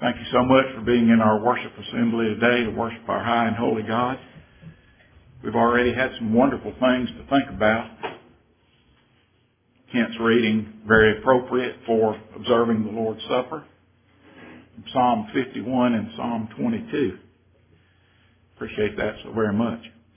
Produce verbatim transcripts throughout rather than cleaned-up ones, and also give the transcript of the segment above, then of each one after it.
Thank you so much for being in our worship assembly today to worship our high and holy God. We've already had some wonderful things to think about. Kent's reading, very appropriate for observing the Lord's Supper, Psalm fifty-one and Psalm twenty-two. Appreciate that so very much.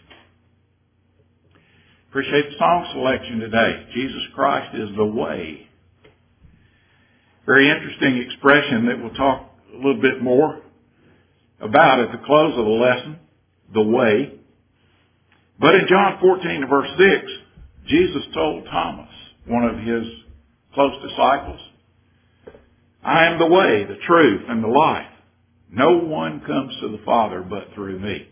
Appreciate the song selection today. Jesus Christ is the way. Very interesting expression that we'll talk a little bit more about at the close of the lesson, the way. But in John fourteen and verse six, Jesus told Thomas, one of his close disciples, I am the way, the truth, and the life. No one comes to the Father but through me.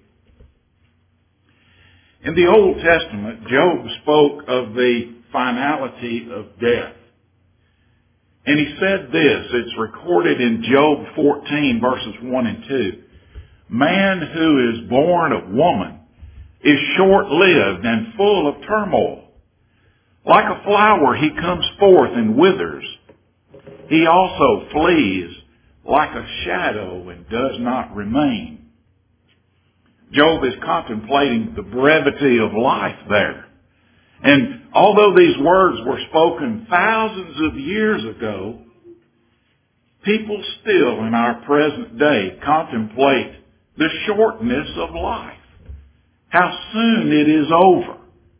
In the Old Testament, Job spoke of the finality of death. And he said this, it's recorded in Job fourteen verses one and two. Man who is born of woman is short-lived and full of turmoil. Like a flower he comes forth and withers. He also flees like a shadow and does not remain. Job is contemplating the brevity of life there. And although these words were spoken thousands of years ago, people still in our present day contemplate the shortness of life, how soon it is over.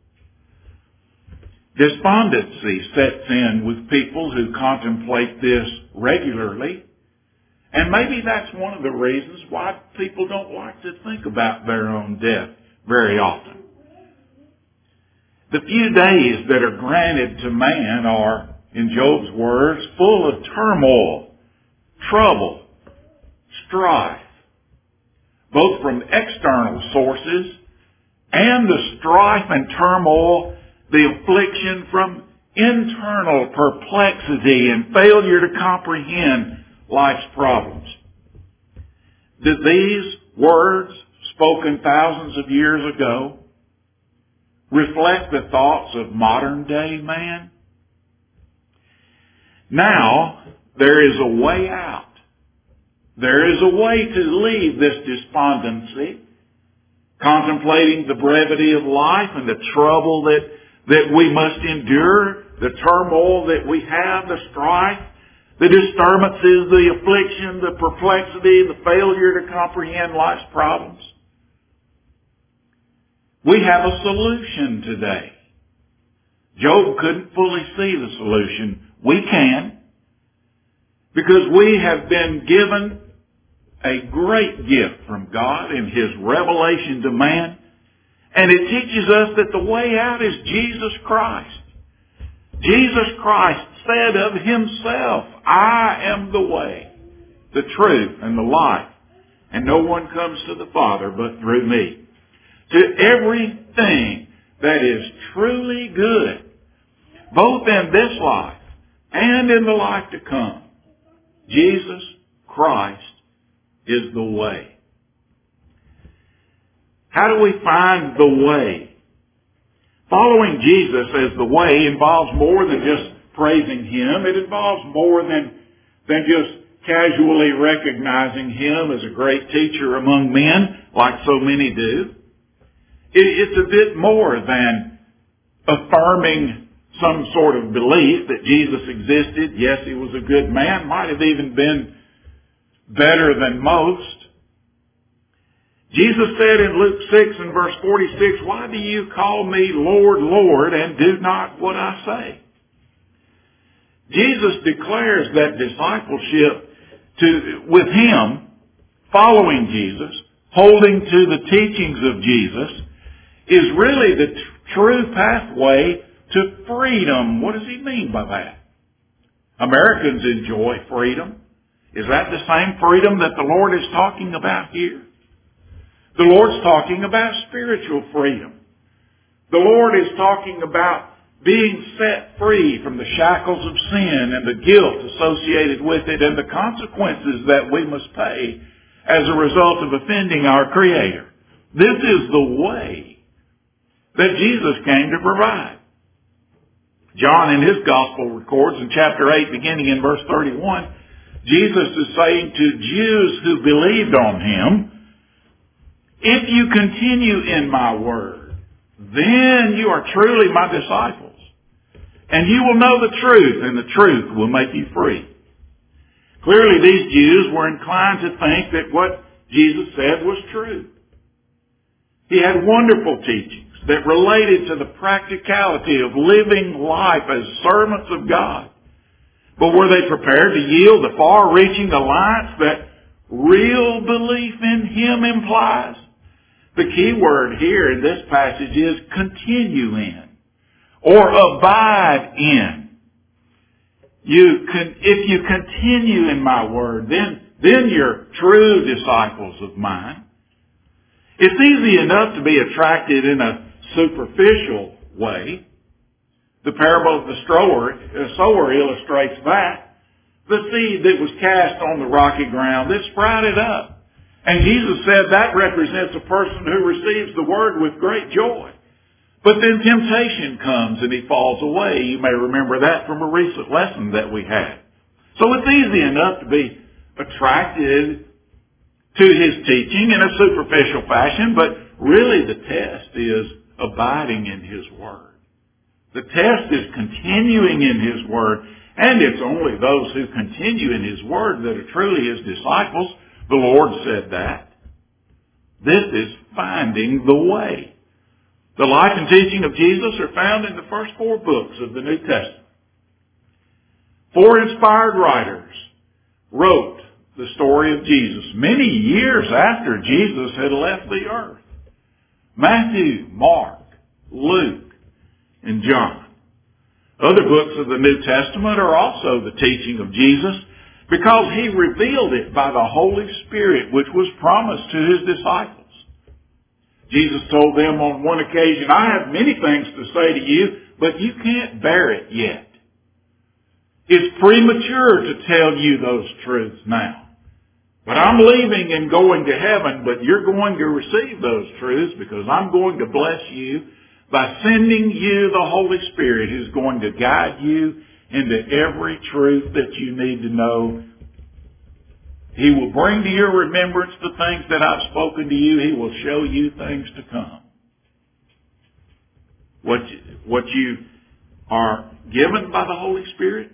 Despondency sets in with people who contemplate this regularly, and maybe that's one of the reasons why people don't like to think about their own death very often. The few days that are granted to man are, in Job's words, full of turmoil, trouble, strife, both from external sources and the strife and turmoil, the affliction from internal perplexity and failure to comprehend life's problems. Did these words, spoken thousands of years ago, reflect the thoughts of modern day man? Now, there is a way out. There is a way to leave this despondency, contemplating the brevity of life and the trouble that, that we must endure, the turmoil that we have, the strife, the disturbances, the affliction, the perplexity, the failure to comprehend life's problems. We have a solution today. Job couldn't fully see the solution. We can, because we have been given a great gift from God in His revelation to man, and it teaches us that the way out is Jesus Christ. Jesus Christ said of Himself, I am the way, the truth, and the life, and no one comes to the Father but through me. To everything that is truly good, both in this life and in the life to come, Jesus Christ is the way. How do we find the way? Following Jesus as the way involves more than just praising Him. It involves more than, than just casually recognizing Him as a great teacher among men, like so many do. It's a bit more than affirming some sort of belief that Jesus existed. Yes, He was a good man, might have even been better than most. Jesus said in Luke six and verse forty-six, why do you call me Lord, Lord, and do not what I say? Jesus declares that discipleship to, with Him, following Jesus, holding to the teachings of Jesus, is really the t- true pathway to freedom. What does He mean by that? Americans enjoy freedom. Is that the same freedom that the Lord is talking about here? The Lord's talking about spiritual freedom. The Lord is talking about being set free from the shackles of sin and the guilt associated with it and the consequences that we must pay as a result of offending our Creator. This is the way that Jesus came to provide. John in his Gospel records in chapter eight, beginning in verse thirty-one, Jesus is saying to Jews who believed on him, if you continue in my word, then you are truly my disciples. And you will know the truth, and the truth will make you free. Clearly, these Jews were inclined to think that what Jesus said was true. He had wonderful teachings that related to the practicality of living life as servants of God. But were they prepared to yield the far-reaching alliance that real belief in him implies? The key word here in this passage is continue in or abide in. You can, if you continue in my word, then, then you're true disciples of mine. It's easy enough to be attracted in a superficial way. The parable of the sower, sower illustrates that. The seed that was cast on the rocky ground, it sprouted up. And Jesus said that represents a person who receives the word with great joy. But then temptation comes and he falls away. You may remember that from a recent lesson that we had. So it's easy enough to be attracted to his teaching in a superficial fashion, but really the test is abiding in his word. The test is continuing in his word, and it's only those who continue in his word that are truly his disciples. The Lord said that. This is finding the way. The life and teaching of Jesus are found in the first four books of the New Testament. Four inspired writers wrote the story of Jesus many years after Jesus had left the earth. Matthew, Mark, Luke, and John. Other books of the New Testament are also the teaching of Jesus because he revealed it by the Holy Spirit, which was promised to his disciples. Jesus told them on one occasion, I have many things to say to you, but you can't bear it yet. It's premature to tell you those truths now. But I'm leaving and going to heaven, but you're going to receive those truths because I'm going to bless you by sending you the Holy Spirit who's going to guide you into every truth that you need to know. He will bring to your remembrance the things that I've spoken to you. He will show you things to come. What you, what you are given by the Holy Spirit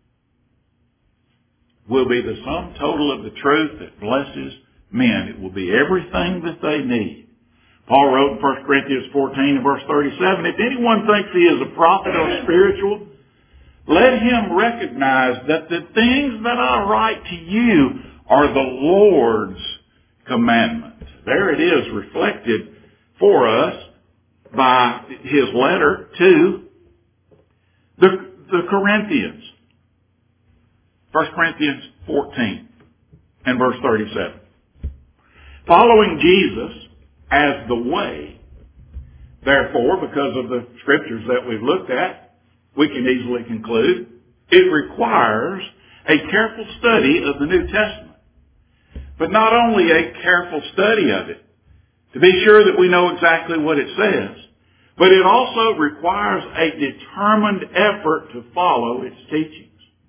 will be the sum total of the truth that blesses men. It will be everything that they need. Paul wrote in First Corinthians fourteen and verse thirty-seven, if anyone thinks he is a prophet or spiritual, let him recognize that the things that I write to you are the Lord's commandments. There it is reflected for us by his letter to the, the Corinthians. First Corinthians fourteen and verse thirty-seven. Following Jesus as the way, therefore, because of the scriptures that we've looked at, we can easily conclude it requires a careful study of the New Testament. But not only a careful study of it, to be sure that we know exactly what it says, but it also requires a determined effort to follow its teachings.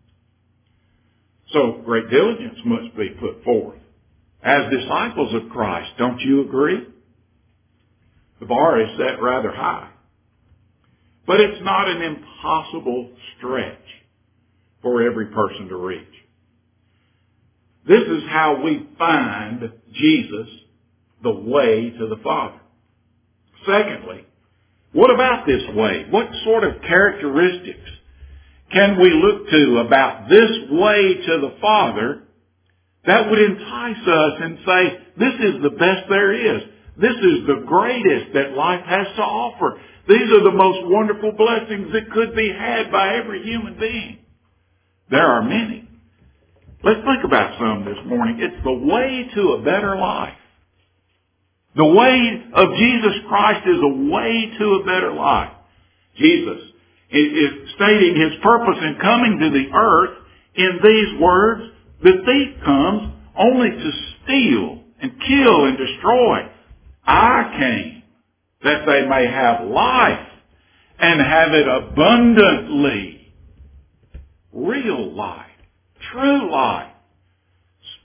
So great diligence must be put forth. As disciples of Christ, don't you agree? The bar is set rather high. But it's not an impossible stretch for every person to reach. This is how we find Jesus, the way to the Father. Secondly, what about this way? What sort of characteristics can we look to about this way to the Father that would entice us and say, this is the best there is. This is the greatest that life has to offer. These are the most wonderful blessings that could be had by every human being. There are many. Let's think about some this morning. It's the way to a better life. The way of Jesus Christ is a way to a better life. Jesus is stating his purpose in coming to the earth in these words, the thief comes only to steal and kill and destroy. I came that they may have life and have it abundantly. Real life. True life.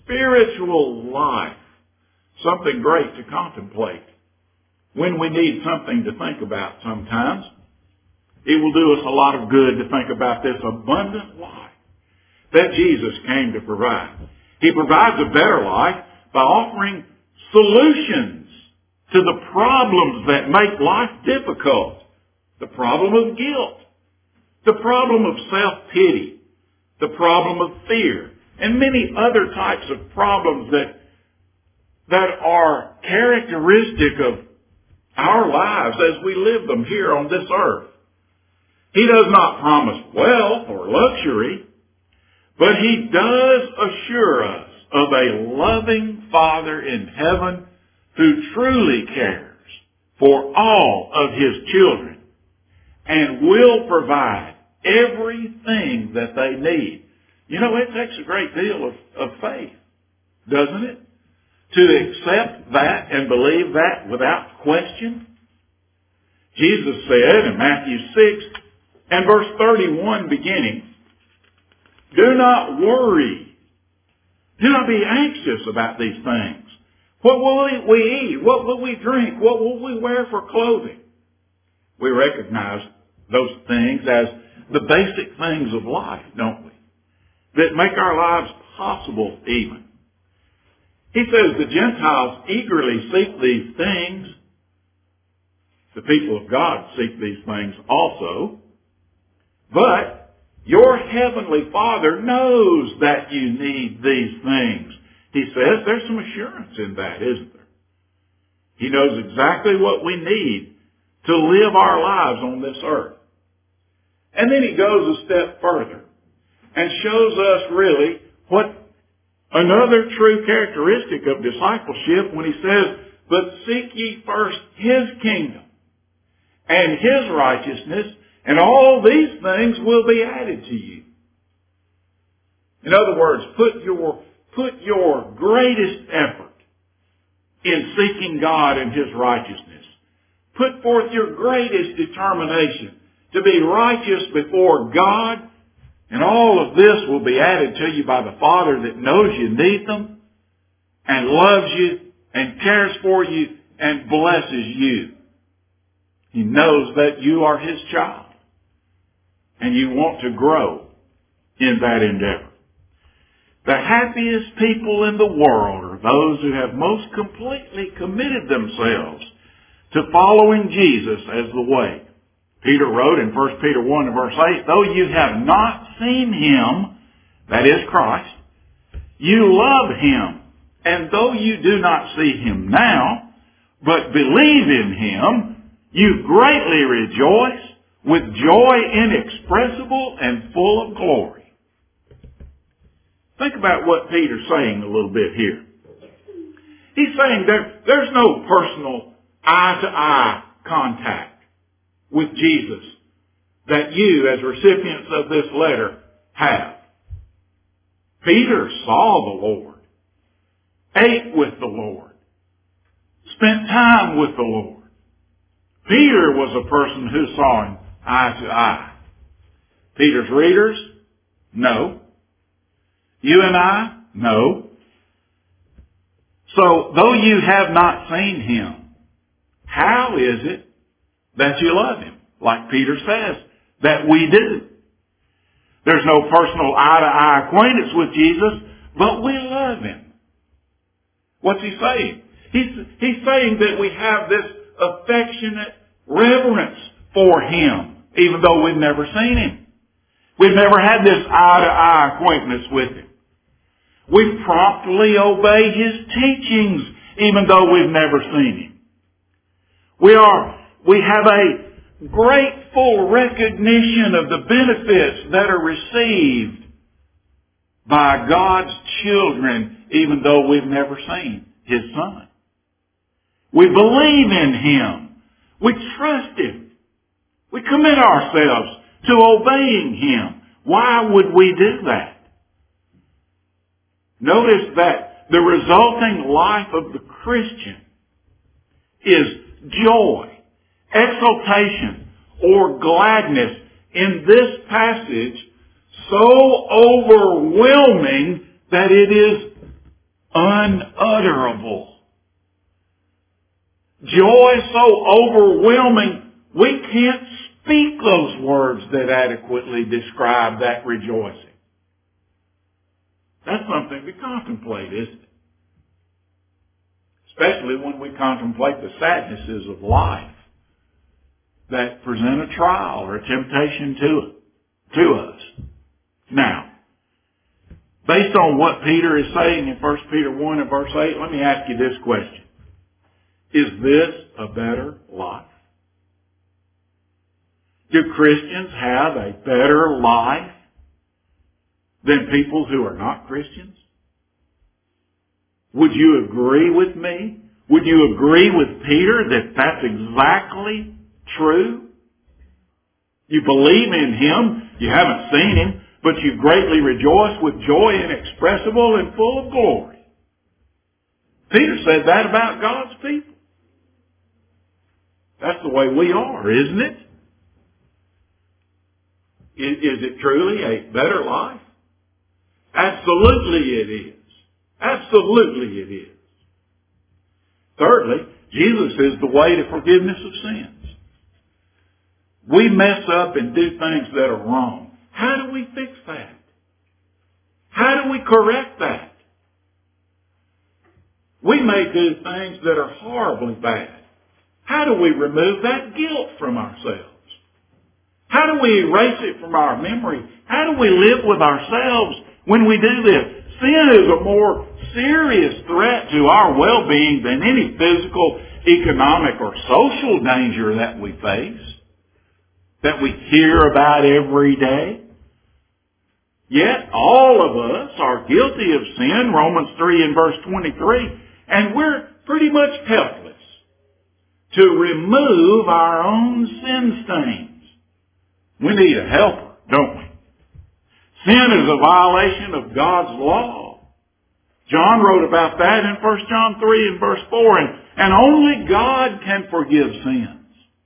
spiritual life something great to contemplate. When we need something to think about sometimes, it will do us a lot of good to think about this abundant life that Jesus came to provide. He provides a better life by offering solutions to the problems that make life difficult. The problem of guilt, the problem of self-pity, the problem of fear, and many other types of problems that, that are characteristic of our lives as we live them here on this earth. He does not promise wealth or luxury, but He does assure us of a loving Father in heaven who truly cares for all of His children and will provide everything that they need. You know, it takes a great deal of, of faith, doesn't it? To accept that and believe that without question. Jesus said in Matthew six and verse thirty-one beginning, do not worry. Do not be anxious about these things. What will we eat? What will we drink? What will we wear for clothing? We recognize those things as the basic things of life, don't we? That make our lives possible even. He says the Gentiles eagerly seek these things. The people of God seek these things also. But your heavenly Father knows that you need these things. He says there's some assurance in that, isn't there? He knows exactly what we need to live our lives on this earth. And then he goes a step further and shows us really what another true characteristic of discipleship when he says, but seek ye first His kingdom and His righteousness, and all these things will be added to you. In other words, put your, put your greatest effort in seeking God and His righteousness. Put forth your greatest determination to be righteous before God, and all of this will be added to you by the Father that knows you need them and loves you and cares for you and blesses you. He knows that you are His child and you want to grow in that endeavor. The happiest people in the world are those who have most completely committed themselves to following Jesus as the way. Peter wrote in First Peter one and verse eight, though you have not seen Him, that is Christ, you love Him. And though you do not see Him now, but believe in Him, you greatly rejoice with joy inexpressible and full of glory. Think about what Peter's saying a little bit here. He's saying there, there's no personal eye-to-eye contact with Jesus that you, as recipients of this letter, have. Peter saw the Lord, ate with the Lord, spent time with the Lord. Peter was a person who saw Him eye to eye. Peter's readers? No. You and I? No. So, though you have not seen Him, how is it that you love Him? Like Peter says, that we do. There's no personal eye-to-eye acquaintance with Jesus, but we love Him. What's he saying? He's, he's saying that we have this affectionate reverence for Him, even though we've never seen Him. We've never had this eye-to-eye acquaintance with Him. We promptly obey His teachings, even though we've never seen Him. We are, we have a grateful recognition of the benefits that are received by God's children, even though we've never seen His Son. We believe in Him. We trust Him. We commit ourselves to obeying Him. Why would we do that? Notice that the resulting life of the Christian is joy, exultation, or gladness in this passage so overwhelming that it is unutterable. Joy so overwhelming, we can't speak those words that adequately describe that rejoicing. That's something to contemplate, isn't it? Especially when we contemplate the sadnesses of life that present a trial or a temptation to, to us. Now, based on what Peter is saying in First Peter one and verse eight, let me ask you this question. Is this a better life? Do Christians have a better life than people who are not Christians? Would you agree with me? Would you agree with Peter that that's exactly true? You believe in Him, you haven't seen Him, but you greatly rejoice with joy inexpressible and full of glory. Peter said that about God's people. That's the way we are, isn't it? Is, is it truly a better life? Absolutely it is. Absolutely it is. Thirdly, Jesus is the way to forgiveness of sins. We mess up and do things that are wrong. How do we fix that? How do we correct that? We may do things that are horribly bad. How do we remove that guilt from ourselves? How do we erase it from our memory? How do we live with ourselves when we do this? Sin is a more serious threat to our well-being than any physical, economic, or social danger that we face, that we hear about every day. Yet all of us are guilty of sin, Romans three and verse twenty-three, and we're pretty much helpless to remove our own sin stains. We need a helper, don't we? Sin is a violation of God's law. John wrote about that in First John three and verse four, and, and only God can forgive sins.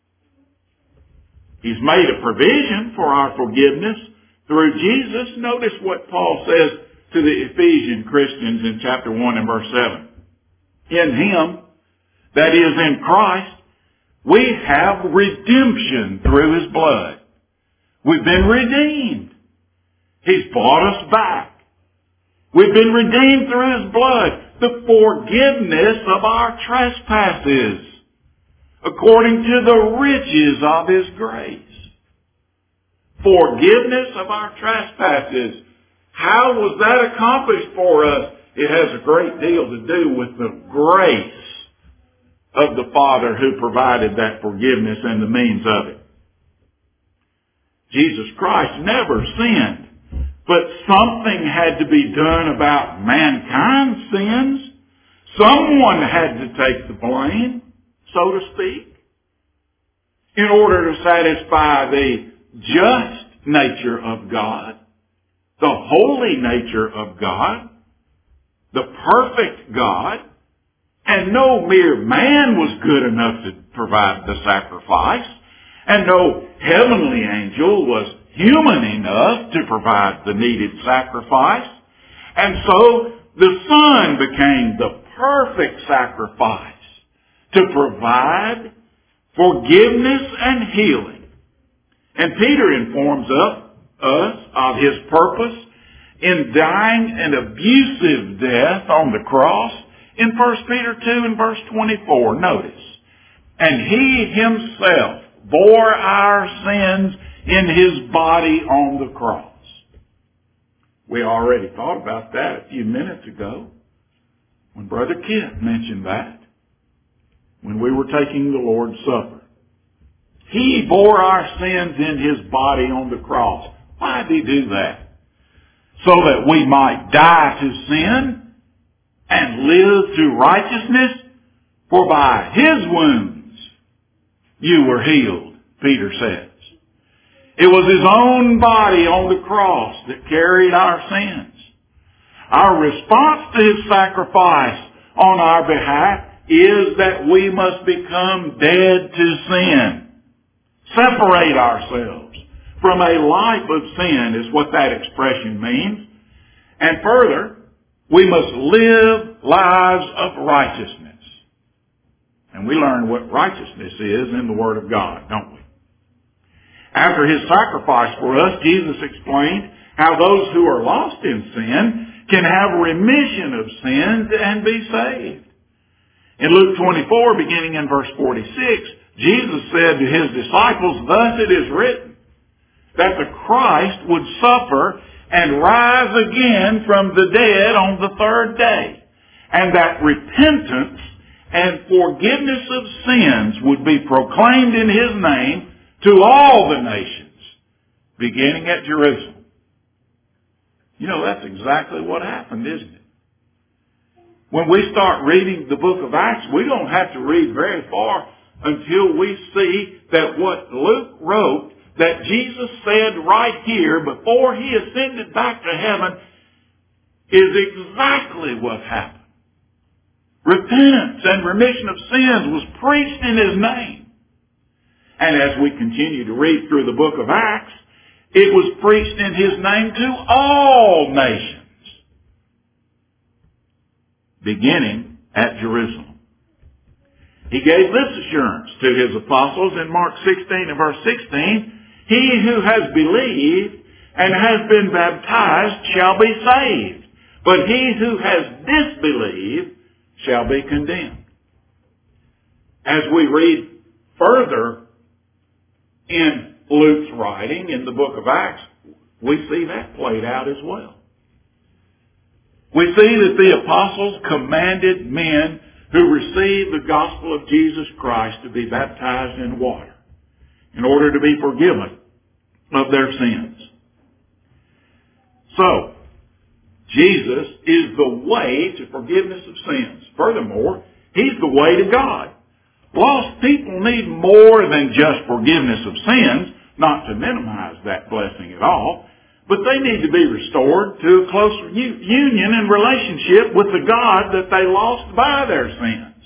He's made a provision for our forgiveness through Jesus. Notice what Paul says to the Ephesian Christians in chapter one and verse seven. In Him, that is in Christ, we have redemption through His blood. We've been redeemed. He's bought us back. We've been redeemed through His blood, the forgiveness of our trespasses, according to the riches of His grace. Forgiveness of our trespasses. How was that accomplished for us? It has a great deal to do with the grace of the Father who provided that forgiveness and the means of it. Jesus Christ never sinned, but something had to be done about mankind's sins. Someone had to take the blame, so to speak, in order to satisfy the just nature of God, the holy nature of God, the perfect God, and no mere man was good enough to provide the sacrifice, and no heavenly angel was human enough to provide the needed sacrifice. And so the Son became the perfect sacrifice to provide forgiveness and healing. And Peter informs us, us of his purpose in dying an abusive death on the cross in First Peter two and verse twenty-four. Notice, and He Himself bore our sins in His body on the cross. We already thought about that a few minutes ago when Brother Kent mentioned that, when we were taking the Lord's Supper. He bore our sins in His body on the cross. Why did He do that? So that we might die to sin and live to righteousness, for by His wounds you were healed, Peter says. It was His own body on the cross that carried our sins. Our response to His sacrifice on our behalf is that we must become dead to sin. Separate ourselves from a life of sin is what that expression means. And further, we must live lives of righteousness. And we learn what righteousness is in the Word of God, don't we? After His sacrifice for us, Jesus explained how those who are lost in sin can have remission of sins and be saved. In Luke twenty-four, beginning in verse forty-six, Jesus said to His disciples, "Thus it is written, that the Christ would suffer and rise again from the dead on the third day, and that repentance and forgiveness of sins would be proclaimed in His name to all the nations, beginning at Jerusalem." You know, that's exactly what happened, isn't it? When we start reading the book of Acts, we don't have to read very far until we see that what Luke wrote, that Jesus said right here before He ascended back to heaven, is exactly what happened. Repentance and remission of sins was preached in His name. And as we continue to read through the book of Acts, it was preached in His name to all nations, beginning at Jerusalem. He gave this assurance to His apostles in Mark sixteen and verse sixteen, "He who has believed and has been baptized shall be saved, but he who has disbelieved shall be condemned." As we read further in Luke's writing in the book of Acts, we see that played out as well. We see that the apostles commanded men who received the gospel of Jesus Christ to be baptized in water in order to be forgiven of their sins. So, Jesus is the way to forgiveness of sins. Furthermore, He's the way to God. Lost people need more than just forgiveness of sins, not to minimize that blessing at all, but they need to be restored to a closer union and relationship with the God that they lost by their sins.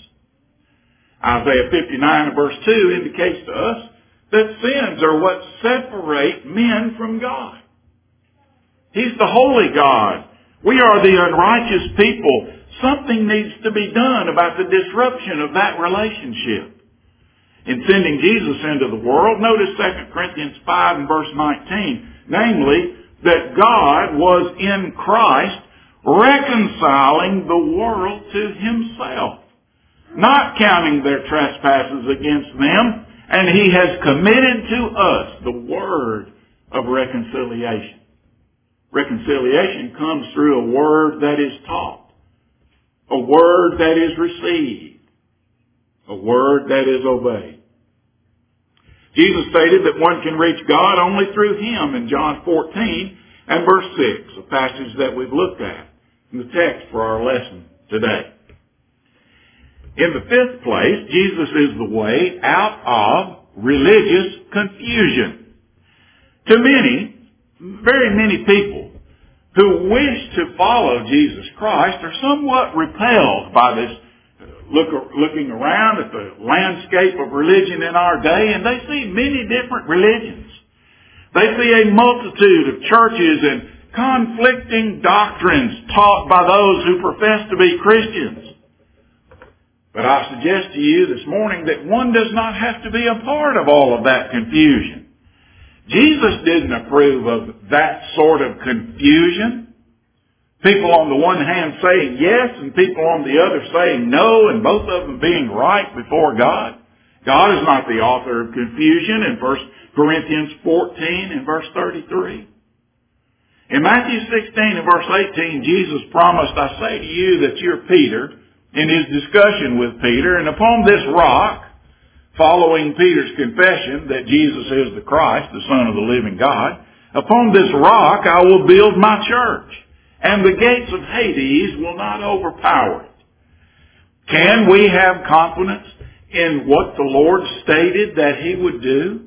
Isaiah fifty-nine verse two indicates to us that sins are what separate men from God. He's the holy God. We are the unrighteous people. Something needs to be done about the disruption of that relationship. In sending Jesus into the world, notice Second Corinthians five and verse nineteen, namely, that God was in Christ reconciling the world to Himself, not counting their trespasses against them, and He has committed to us the word of reconciliation. Reconciliation comes through a word that is taught, a word that is received, a word that is obeyed. Jesus stated that one can reach God only through Him in John fourteen and verse six, a passage that we've looked at in the text for our lesson today. In the fifth place, Jesus is the way out of religious confusion. To many, very many people who wish to follow Jesus Christ are somewhat repelled by this look, looking around at the landscape of religion in our day, and they see many different religions. They see a multitude of churches and conflicting doctrines taught by those who profess to be Christians. But I suggest to you this morning that one does not have to be a part of all of that confusion. Jesus didn't approve of that sort of confusion. People on the one hand saying yes and people on the other saying no, and both of them being right before God. God is not the author of confusion in First Corinthians fourteen and verse thirty-three. In Matthew sixteen and verse eighteen, Jesus promised, "I say to you that you're Peter," in His discussion with Peter, "and upon this rock," following Peter's confession that Jesus is the Christ, the Son of the living God, "upon this rock I will build my church, and the gates of Hades will not overpower it." Can we have confidence in what the Lord stated that He would do?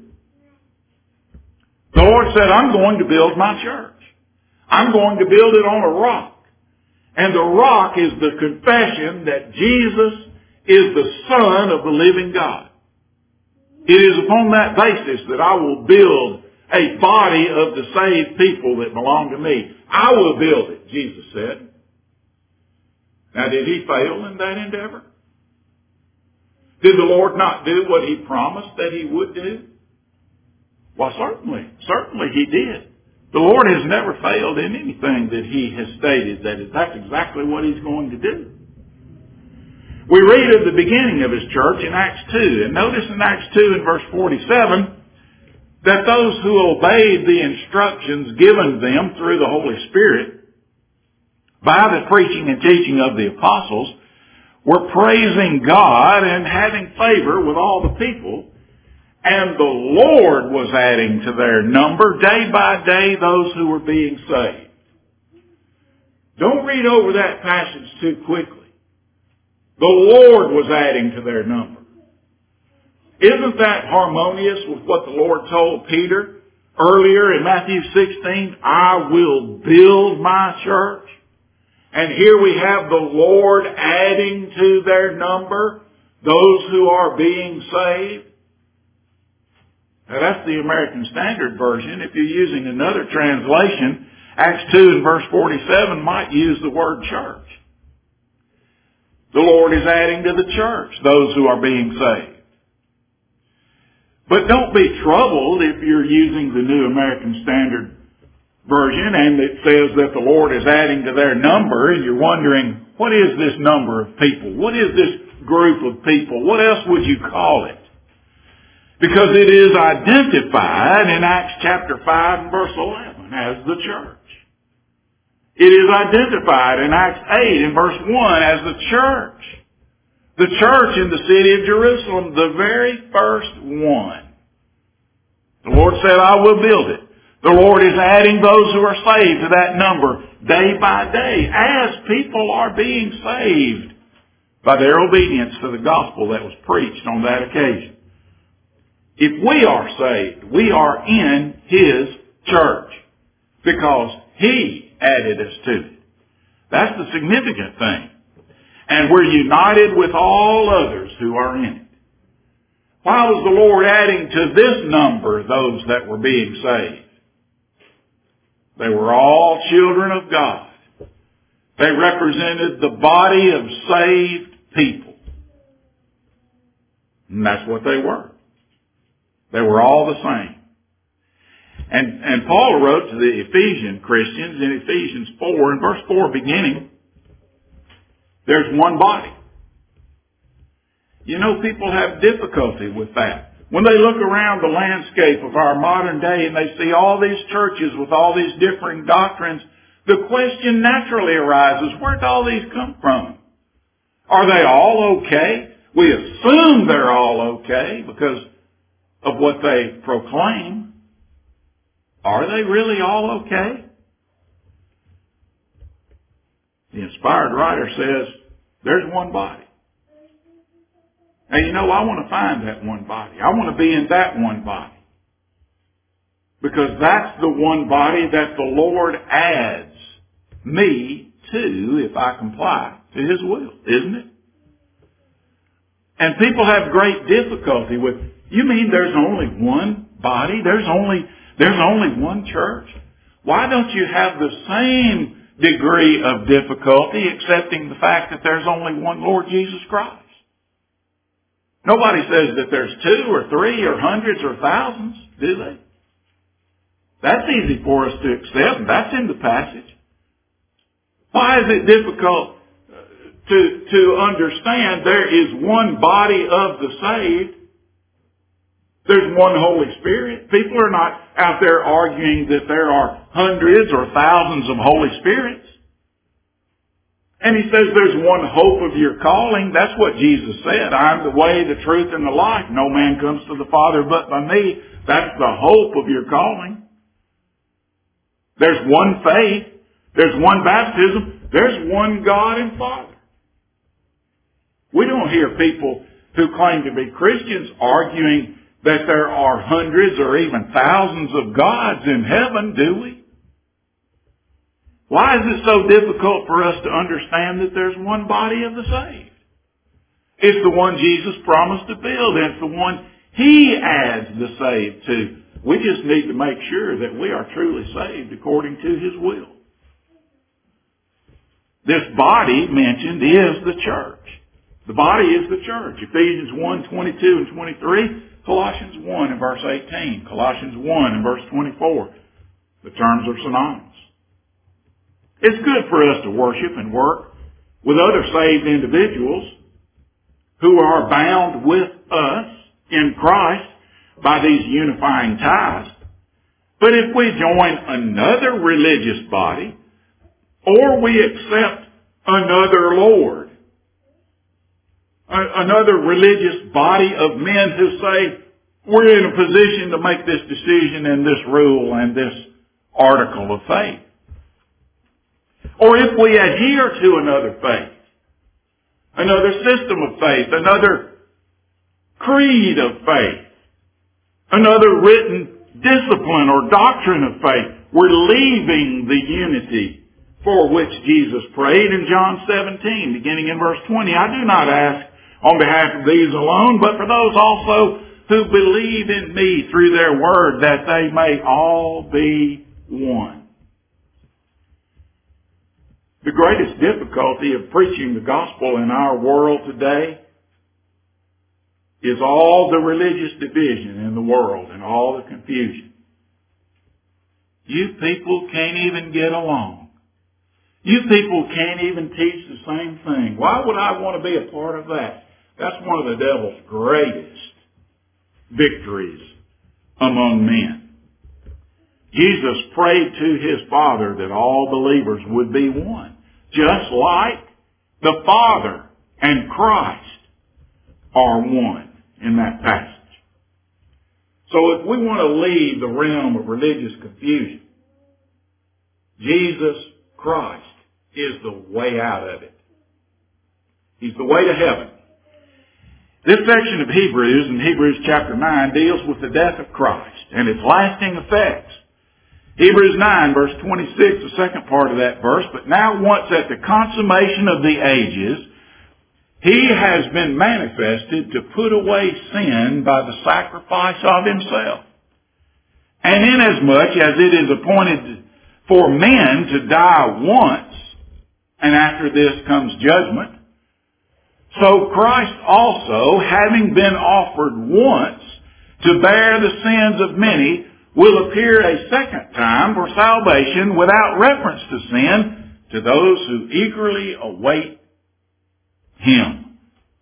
The Lord said, "I'm going to build my church. I'm going to build it on a rock." And the rock is the confession that Jesus is the Son of the living God. It is upon that basis that I will build a body of the saved people that belong to me. I will build it, Jesus said. Now, did he fail in that endeavor? Did the Lord not do what he promised that he would do? Well, certainly. Certainly he did. The Lord has never failed in anything that he has stated that that's exactly what he's going to do. We read of the beginning of his church in Acts two, and notice in Acts two in verse forty-seven that those who obeyed the instructions given them through the Holy Spirit by the preaching and teaching of the apostles were praising God and having favor with all the people. And the Lord was adding to their number day by day those who were being saved. Don't read over that passage too quickly. The Lord was adding to their number. Isn't that harmonious with what the Lord told Peter earlier in Matthew sixteen? I will build my church. And here we have the Lord adding to their number those who are being saved. Now that's the American Standard Version. If you're using another translation, Acts two and verse forty-seven might use the word church. The Lord is adding to the church those who are being saved. But don't be troubled if you're using the New American Standard Version and it says that the Lord is adding to their number and you're wondering, what is this number of people? What is this group of people? What else would you call it? Because it is identified in Acts chapter five and verse eleven as the church. It is identified in Acts eight and verse one as the church. The church in the city of Jerusalem, the very first one. The Lord said, I will build it. The Lord is adding those who are saved to that number day by day as people are being saved by their obedience to the gospel that was preached on that occasion. If we are saved, we are in His church because He added us to it. That's the significant thing. And we're united with all others who are in it. Why was the Lord adding to this number those that were being saved? They were all children of God. They represented the body of saved people. And that's what they were. They were all the same. And, and Paul wrote to the Ephesian Christians in Ephesians four, in verse four beginning, there's one body. You know, people have difficulty with that. When they look around the landscape of our modern day and they see all these churches with all these differing doctrines, the question naturally arises, where did all these come from? Are they all okay? We assume they're all okay because of what they proclaim. Are they really all okay? The inspired writer says, there's one body. Now, you know, I want to find that one body. I want to be in that one body. Because that's the one body that the Lord adds me to if I comply to His will, isn't it? And people have great difficulty with, you mean there's only one body? There's only, there's only one church? Why don't you have the same degree of difficulty accepting the fact that there's only one Lord Jesus Christ? Nobody says that there's two or three or hundreds or thousands, do they? That's easy for us to accept. That's in the passage. Why is it difficult to, to understand there is one body of the saved? There's one Holy Spirit. People are not out there arguing that there are hundreds or thousands of Holy Spirits. And he says there's one hope of your calling. That's what Jesus said. I'm the way, the truth, and the life. No man comes to the Father but by me. That's the hope of your calling. There's one faith. There's one baptism. There's one God and Father. We don't hear people who claim to be Christians arguing that there are hundreds or even thousands of gods in heaven, do we? Why is it so difficult for us to understand that there's one body of the saved? It's the one Jesus promised to build. And it's the one He adds the saved to. We just need to make sure that we are truly saved according to His will. This body mentioned is the church. The body is the church. Ephesians one, twenty-two and twenty-three, Colossians one and verse eighteen, Colossians one and verse twenty-four. The terms are synonymous. It's good for us to worship and work with other saved individuals who are bound with us in Christ by these unifying ties. But if we join another religious body, or we accept another Lord, another religious body of men who say, we're in a position to make this decision and this rule and this article of faith. Or if we adhere to another faith, another system of faith, another creed of faith, another written discipline or doctrine of faith, we're leaving the unity for which Jesus prayed in John seventeen, beginning in verse twenty. I do not ask on behalf of these alone, but for those also who believe in me through their word, that they may all be one. The greatest difficulty of preaching the gospel in our world today is all the religious division in the world and all the confusion. You people can't even get along. You people can't even teach the same thing. Why would I want to be a part of that? That's one of the devil's greatest victories among men. Jesus prayed to his Father that all believers would be one, just like the Father and Christ are one in that passage. So if we want to leave the realm of religious confusion, Jesus Christ is the way out of it. He's the way to heaven. This section of Hebrews, in Hebrews chapter nine, deals with the death of Christ and its lasting effects. Hebrews nine, verse twenty-six, the second part of that verse, but now once at the consummation of the ages, he has been manifested to put away sin by the sacrifice of himself. And inasmuch as it is appointed for men to die once, and after this comes judgment, so Christ also, having been offered once to bear the sins of many, will appear a second time for salvation without reference to sin to those who eagerly await him.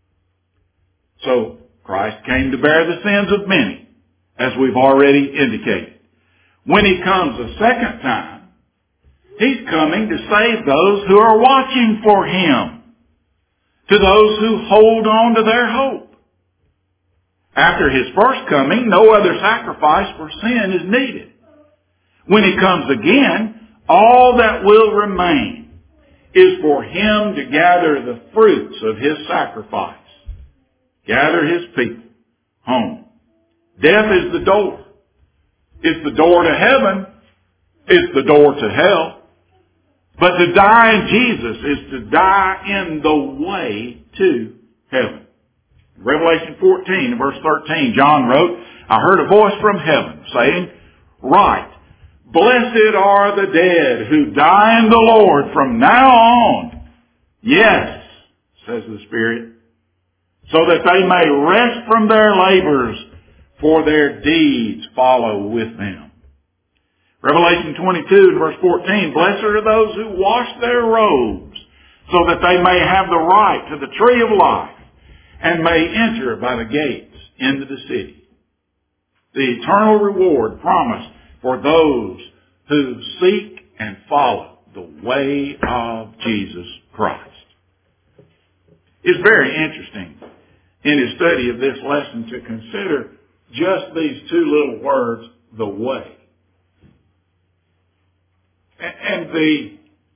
So Christ came to bear the sins of many, as we've already indicated. When he comes a second time, he's coming to save those who are watching for him, to those who hold on to their hope. After his first coming, no other sacrifice for sin is needed. When he comes again, all that will remain is for him to gather the fruits of his sacrifice. Gather his people home. Death is the door. It's the door to heaven. It's the door to hell. But to die in Jesus is to die in the way to heaven. Revelation fourteen, verse thirteen, John wrote, I heard a voice from heaven saying, Write, blessed are the dead who die in the Lord from now on. Yes, says the Spirit, so that they may rest from their labors, for their deeds follow with them. Revelation twenty-two, verse fourteen, Blessed are those who wash their robes, so that they may have the right to the tree of life, and may enter by the gates into the city. The eternal reward promised for those who seek and follow the way of Jesus Christ. It's very interesting in his study of this lesson to consider just these two little words, the way. And the,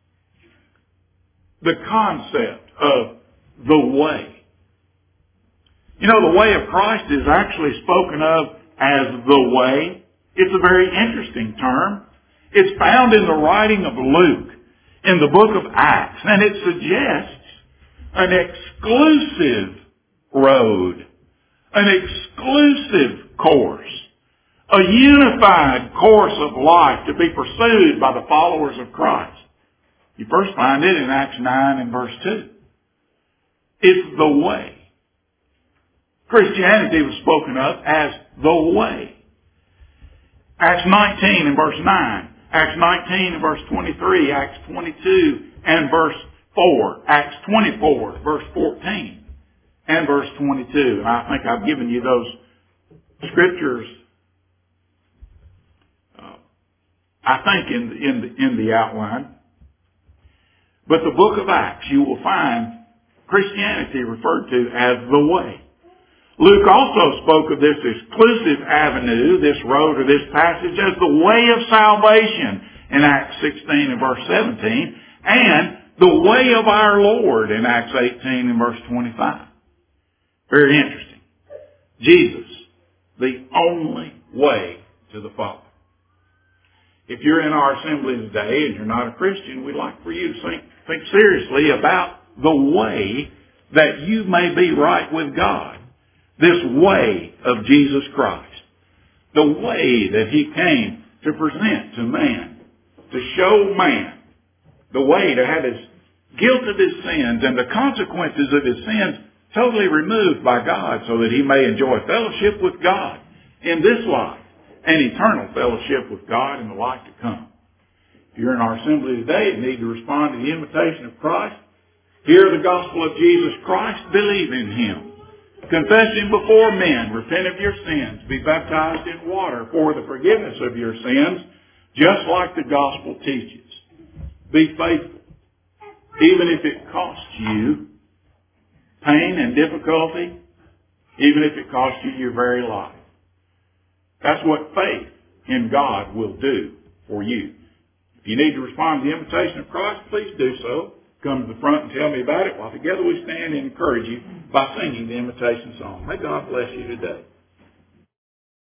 the concept of the way. You know, the way of Christ is actually spoken of as the way. It's a very interesting term. It's found in the writing of Luke, in the book of Acts, and it suggests an exclusive road, an exclusive course, a unified course of life to be pursued by the followers of Christ. You first find it in Acts nine and verse two. It's the way. Christianity was spoken of as the way. Acts nineteen and verse nine. Acts nineteen and verse twenty-three. Acts twenty-two and verse four. Acts twenty-four verse fourteen and verse twenty-two. And I think I've given you those scriptures, uh, I think in the, in the, in the outline. But the book of Acts, you will find Christianity referred to as the way. Luke also spoke of this exclusive avenue, this road or this passage, as the way of salvation in Acts sixteen and verse seventeen, and the way of our Lord in Acts eighteen and verse twenty-five. Very interesting. Jesus, the only way to the Father. If you're in our assembly today and you're not a Christian, we'd like for you to think, think seriously about the way that you may be right with God. This way of Jesus Christ. The way that He came to present to man. To show man. The way to have his guilt of his sins and the consequences of his sins totally removed by God so that he may enjoy fellowship with God in this life and eternal fellowship with God in the life to come. If you're in our assembly today and need to respond to the invitation of Christ, hear the gospel of Jesus Christ, believe in Him. Confess Him before men, repent of your sins, be baptized in water for the forgiveness of your sins, just like the gospel teaches. Be faithful, even if it costs you pain and difficulty, even if it costs you your very life. That's what faith in God will do for you. If you need to respond to the invitation of Christ, please do so. Come to the front and tell me about it while together we stand and encourage you by singing the invitation song. May God bless you today.